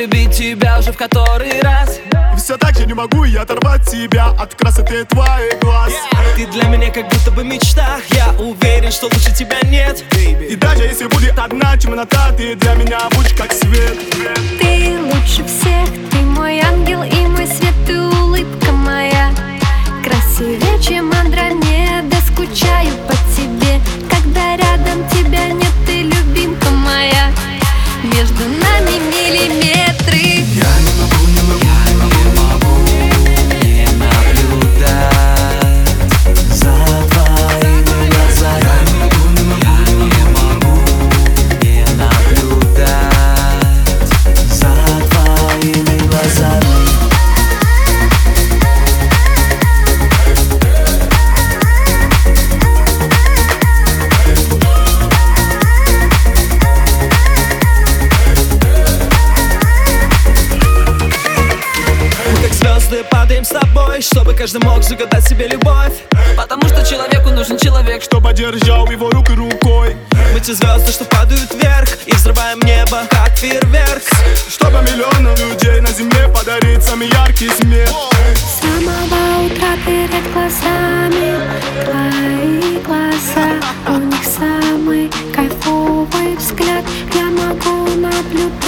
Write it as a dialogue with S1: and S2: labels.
S1: любить тебя уже в который раз.
S2: Все так же не могу я оторвать тебя от красоты твоих глаз.
S1: Ты для меня как будто бы мечта. Я уверен, что лучше тебя нет.
S2: И даже если будет одна темнота, ты для меня будешь как свет.
S3: Ты лучше всех, ты мой ангел и мой свет, ты улыбка моя. Красивее, чем Андромеда, скучаю по тебе. Когда рядом тебя нет, ты любимка моя. Между нами миллиметры.
S1: Я не могу не наблюдать за твоими глазами. Я не могу не наблюдать за твоими глазами. Падаем с тобой, чтобы каждый мог загадать себе любовь. Потому что человеку нужен человек,
S2: чтобы держал его руку рукой.
S1: Мы те звезды, что падают вверх и взрываем небо, как фейерверк.
S2: Чтобы миллионам людей на земле подарить самый яркий смех.
S3: С самого утра перед глазами твои глаза. У них самый кайфовый взгляд. Я могу наблюдать